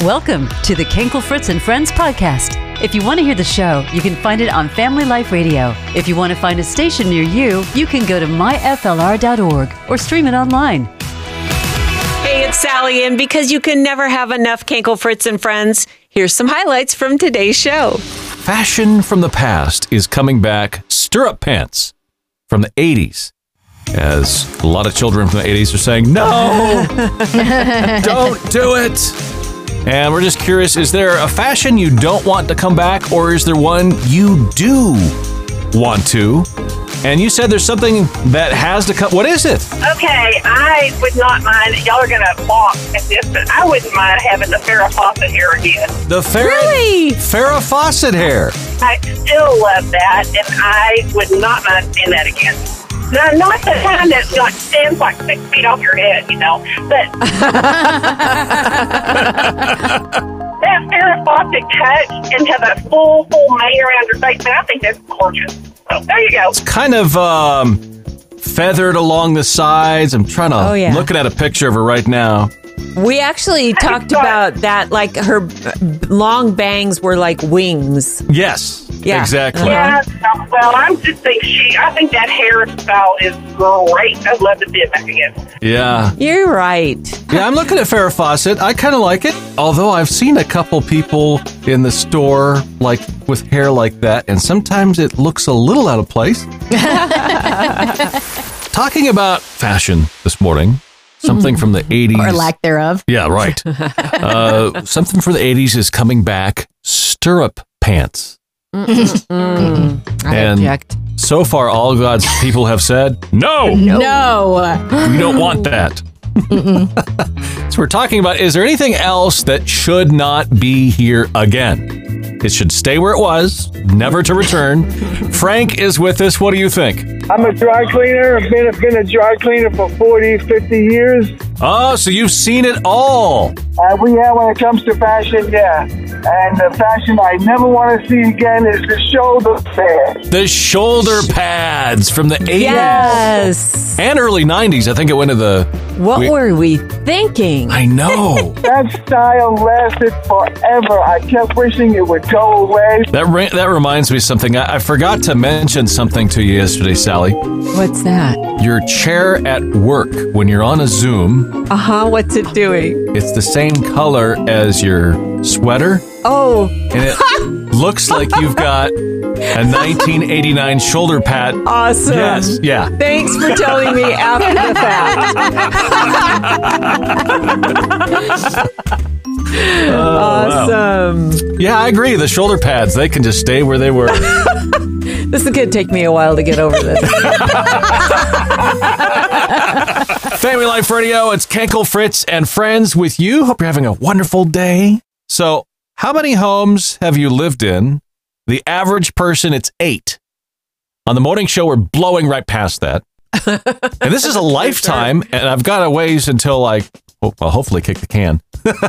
Welcome to the Kenkel Fritz and Friends podcast. If you want to hear the show, you can find it on Family Life Radio. If you want to find a station near you, you can go to myflr.org or stream it online. Hey, it's Sally, and because you can never have enough Kenkel Fritz and Friends, here's some highlights from today's show. Fashion from the past is coming back. Stirrup pants from the 80s. As a lot of children from the 80s are saying, no, don't do it. And we're just curious, is there a fashion you don't want to come back, or is there one you do want to? And you said there's something that has to come. What is it? Okay, I would not mind. Y'all are going to balk at this, but I wouldn't mind having the Farrah Fawcett hair again. The Farrah Fawcett hair. I still love that, and I would not mind seeing that again. Now, not the kind that like stands like 6 feet off your head, you know, but that Farrah Fawcett cut into the full mane around her face, man, I think that's gorgeous. So there you go. It's kind of feathered along the sides. I'm trying to looking at a picture of her right now. We actually talked about that, like her long bangs were like wings. Yes, exactly. Yeah, well, I think that hairstyle is great. I'd love to see it back again. Yeah. You're right. Yeah, I'm looking at Farrah Fawcett. I kind of like it, although I've seen a couple people in the store like with hair like that, and sometimes it looks a little out of place. Talking about fashion this morning. Something from the 80s. Or lack thereof. Yeah, right. Something from the 80s is coming back. Stirrup pants. I object. So far, all God's people have said, no. We don't want that. So we're talking about, is there anything else that should not be here again? It should stay where it was, never to return. Frank is with us. What do you think? I'm a dry cleaner. I've been a dry cleaner for 40, 50 years. Oh, so you've seen it all. When it comes to fashion, yeah. And the fashion I never want to see again is the shoulder pads. The shoulder pads from the 80s. Yes. And early 90s. I think it went to the... What were we thinking? I know. That style lasted forever. I kept wishing it would go away. That reminds me of something. I forgot to mention something to you yesterday, Sally. What's that? Your chair at work, when you're on a Zoom... What's it doing? It's the same color as your sweater. Oh. And it looks like you've got a 1989 shoulder pad. Awesome. Yes, yeah. Thanks for telling me after the fact. Awesome. Wow. Yeah, I agree. The shoulder pads, they can just stay where they were. This is going to take me a while to get over this. Family Life Radio, it's Kenkel, Fritz, and Friends with you. Hope you're having a wonderful day. So, how many homes have you lived in? The average person, it's 8. On the morning show, we're blowing right past that. And this is a lifetime, and I've got a ways until I'll hopefully kick the can.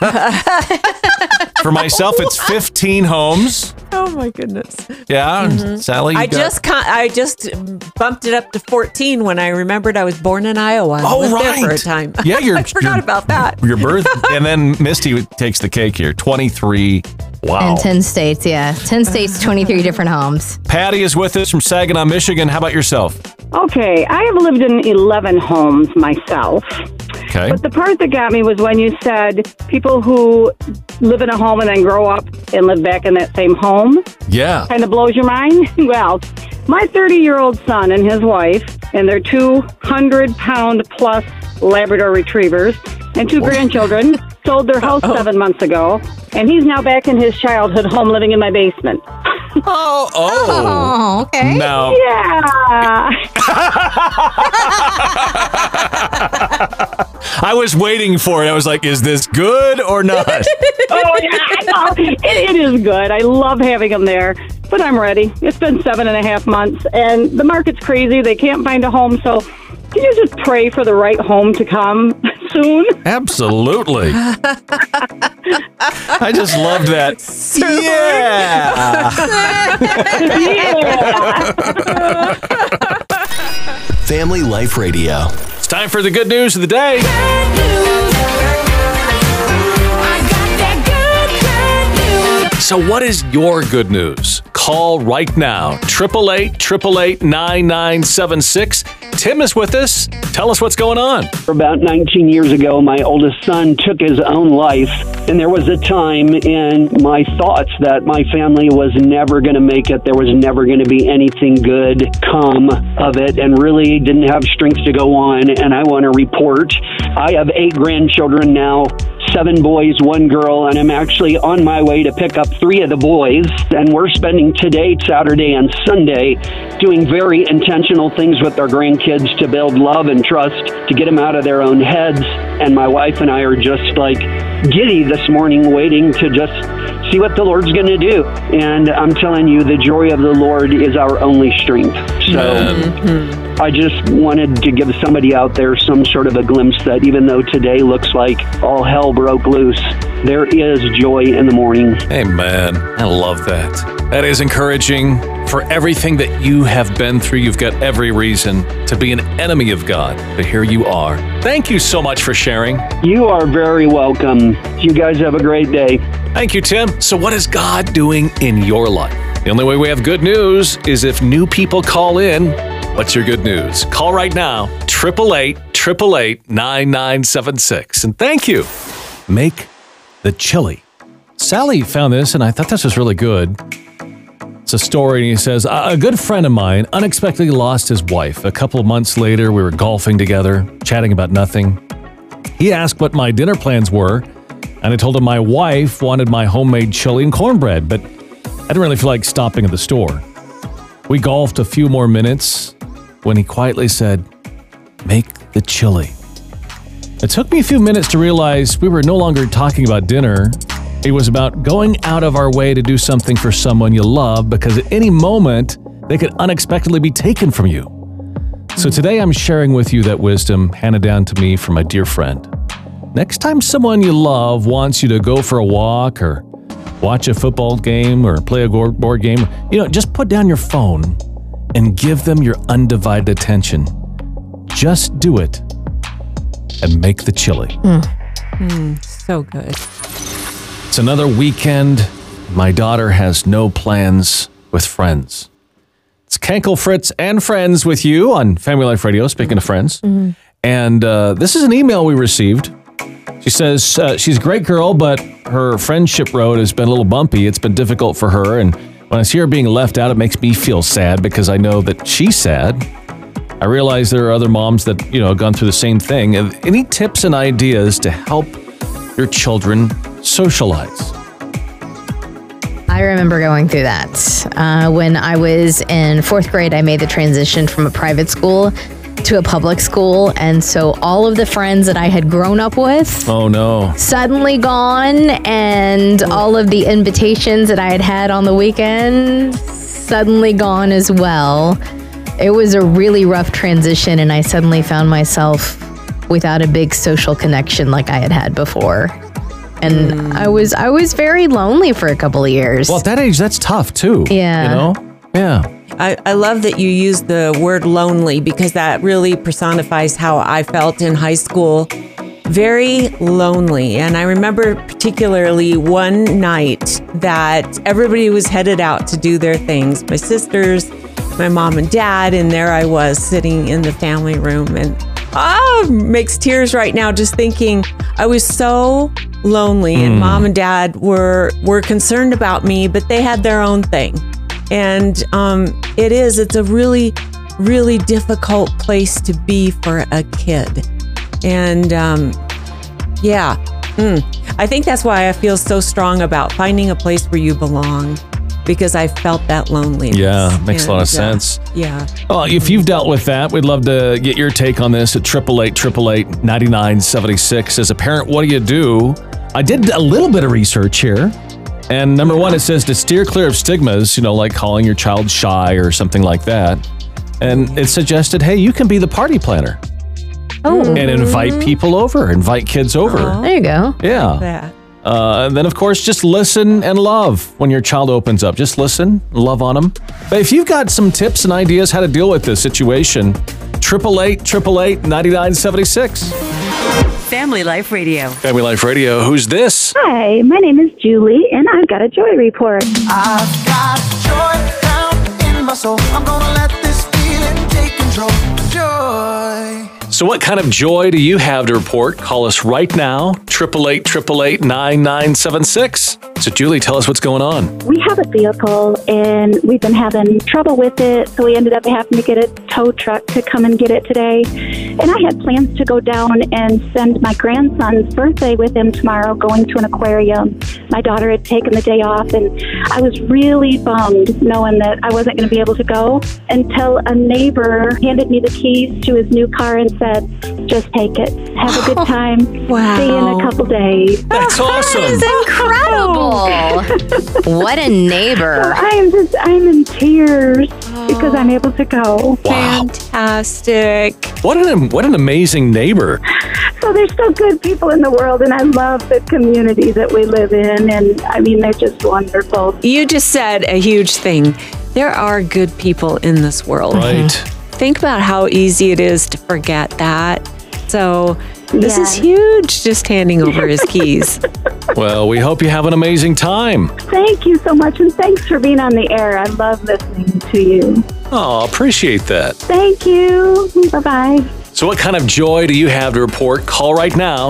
For myself, it's 15 homes. Oh my goodness. Yeah, Sally, I just bumped it up to 14 when I remembered I was born in Iowa. I lived there for a time. Yeah, I forgot about that. Your birth, and then Misty takes the cake here. 23. Wow. And 10 states, 10 states, 23 different homes. Patty is with us from Saginaw, Michigan. How about yourself? Okay, I have lived in 11 homes myself. Okay. But the part that got me was when you said people who live in a home and then grow up and live back in that same home. Yeah. Kind of blows your mind. Well, my 30-year-old son and his wife and their 200-pound plus Labrador retrievers and 2 grandchildren sold their house 7 months ago, and he's now back in his childhood home living in my basement. Oh, okay. Now. Yeah. I was waiting for it. I was like, is this good or not? Oh, yeah. It is good. I love having them there, but I'm ready. It's been 7.5 months, and the market's crazy. They can't find a home, so can you just pray for the right home to come soon? Absolutely. I just loved that. Yeah. Family Life Radio. It's time for the good news of the day. Good news. I got that good So what is your good news? Call right now, 888-888-9976. Tim is with us. Tell us what's going on. About 19 years ago, my oldest son took his own life, and there was a time in my thoughts that my family was never going to make it. There was never going to be anything good come of it, and really didn't have strength to go on. And I want to report, I have 8 grandchildren now, 7 boys, 1 girl, and I'm actually on my way to pick up 3 of the boys. And we're spending today, Saturday, and Sunday doing very intentional things with our grandkids to build love and trust, to get them out of their own heads. And my wife and I are just like giddy this morning, waiting to just see what the Lord's going to do. And I'm telling you, the joy of the Lord is our only strength. So I just wanted to give somebody out there some sort of a glimpse that even though today looks like all hell broke loose, there is joy in the morning. Amen. I love that. That is encouraging. For everything that you have been through, you've got every reason to be an enemy of God, but here you are. Thank you so much for sharing. You are very welcome. You guys have a great day. Thank you, Tim. So what is God doing in your life? The only way we have good news is if new people call in. What's your good news? Call right now, 888-888-9976. And thank you. Make the chili. Sally found this, and I thought this was really good. It's a story, and he says, a good friend of mine unexpectedly lost his wife. A couple of months later, we were golfing together, chatting about nothing. He asked what my dinner plans were, and I told him my wife wanted my homemade chili and cornbread, but I didn't really feel like stopping at the store. We golfed a few more minutes when he quietly said, "Make the chili." It took me a few minutes to realize we were no longer talking about dinner. It was about going out of our way to do something for someone you love, because at any moment, they could unexpectedly be taken from you. So today I'm sharing with you that wisdom handed down to me from my dear friend. Next time someone you love wants you to go for a walk or watch a football game or play a board game, just put down your phone and give them your undivided attention. Just do it and make the chili. So good. It's another weekend. My daughter has no plans with friends. It's Kenkel, Fritz, and Friends with you on Family Life Radio, speaking of friends. And this is an email we received. She says she's a great girl, but her friendship road has been a little bumpy. It's been difficult for her. And when I see her being left out, it makes me feel sad because I know that she's sad. I realize there are other moms that, have gone through the same thing. Any tips and ideas to help your children socialize? I remember going through that. When I was in 4th grade, I made the transition from a private school to a public school. And so all of the friends that I had grown up with suddenly gone. And all of the invitations that I had had on the weekend suddenly gone as well. It was a really rough transition, and I suddenly found myself without a big social connection like I had had before. And I was very lonely for a couple of years. Well, at that age, that's tough too. Yeah. Yeah. I love that you use the word lonely, because that really personifies how I felt in high school. Very lonely. And I remember particularly one night that everybody was headed out to do their things. My sisters, my mom and dad, and there I was sitting in the family room, and makes tears right now just thinking I was so lonely, and mom and dad were concerned about me, but they had their own thing. And it's a really, really difficult place to be for a kid. And I think that's why I feel so strong about finding a place where you belong, because I felt that loneliness. Yeah, makes a lot of sense. Yeah. Well, if you've dealt with that, we'd love to get your take on this at 888-888-9976. As a parent, what do you do? I did a little bit of research here. And number one, it says to steer clear of stigmas, like calling your child shy or something like that. And it suggested, hey, you can be the party planner. And invite people over, invite kids over. There you go. Yeah. And then, of course, just listen and love when your child opens up. Just listen, love on them. But if you've got some tips and ideas how to deal with this situation, 888-888-9976. Family Life Radio. Family Life Radio, who's this? Hi, my name is Julie, and I've got a joy report. I've got joy down in my soul. I'm gonna let this feeling take control. Joy. So what kind of joy do you have to report? Call us right now, 888-888-9976. So Julie, tell us what's going on. We have a vehicle, and we've been having trouble with it, so we ended up having to get a tow truck to come and get it today. And I had plans to go down and spend my grandson's birthday with him tomorrow, going to an aquarium. My daughter had taken the day off, and I was really bummed knowing that I wasn't going to be able to go until a neighbor handed me the keys to his new car and said, "Just take it. Have a good time. Wow. See you in a couple days." That's awesome. That is incredible. What a neighbor. I'm in tears because I'm able to go. Wow. Fantastic. What an amazing neighbor. So there's still good people in the world, and I love the community that we live in, and I mean, they're just wonderful. You just said a huge thing. There are good people in this world. Right. Think about how easy it is to forget that. So this is huge, just handing over his keys. Well, we hope you have an amazing time. Thank you so much, and thanks for being on the air. I love listening to you. Oh, appreciate that. Thank you. Bye-bye. So what kind of joy do you have to report? Call right now,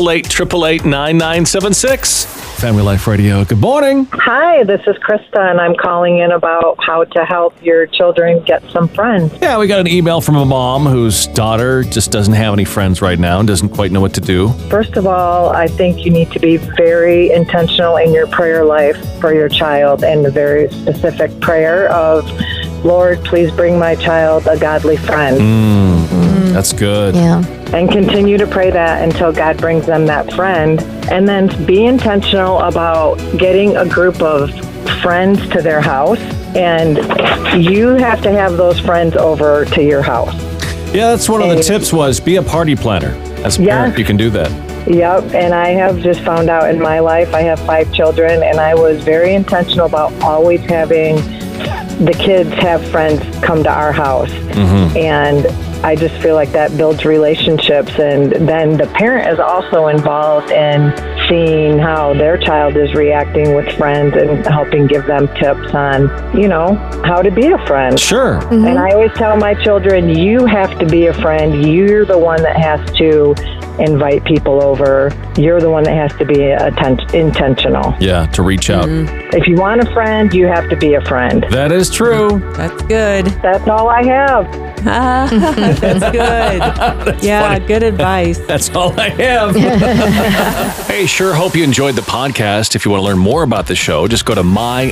888-888-9976. Family Life Radio, good morning. Hi, this is Krista, and I'm calling in about how to help your children get some friends. Yeah, we got an email from a mom whose daughter just doesn't have any friends right now and doesn't quite know what to do. First of all, I think you need to be very intentional in your prayer life for your child, and a very specific prayer of, "Lord, please bring my child a godly friend." That's good. Yeah. And continue to pray that until God brings them that friend. And then be intentional about getting a group of friends to their house. And you have to have those friends over to your house. Yeah, that's one of the tips was be a party planner. As a parent, you can do that. Yep, and I have just found out in my life, I have 5 children, and I was very intentional about always having the kids have friends come to our house. And I just feel like that builds relationships, and then the parent is also involved in seeing how their child is reacting with friends and helping give them tips on, how to be a friend. Sure. And I always tell my children, you have to be a friend. You're the one that has to invite people over. You're the one that has to be intentional. Yeah, to reach out. If you want a friend, you have to be a friend. That is true. That's good. That's all I have. That's good. Funny. Good advice. That's all I have. Hey, sure hope you enjoyed the podcast. If you want to learn more about the show, just go to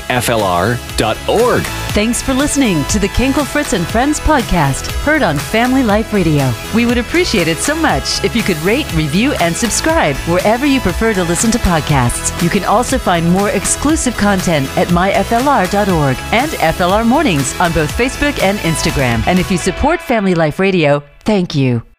myflr.org. Thanks for listening to the Kinkle Fritz and Friends podcast, heard on Family Life Radio. We would appreciate it so much if you could rate, review, and subscribe wherever you prefer to listen to podcasts. You can also find more exclusive content at myflr.org and FLR Mornings on both Facebook and Instagram. And if you support Family Life Radio, thank you.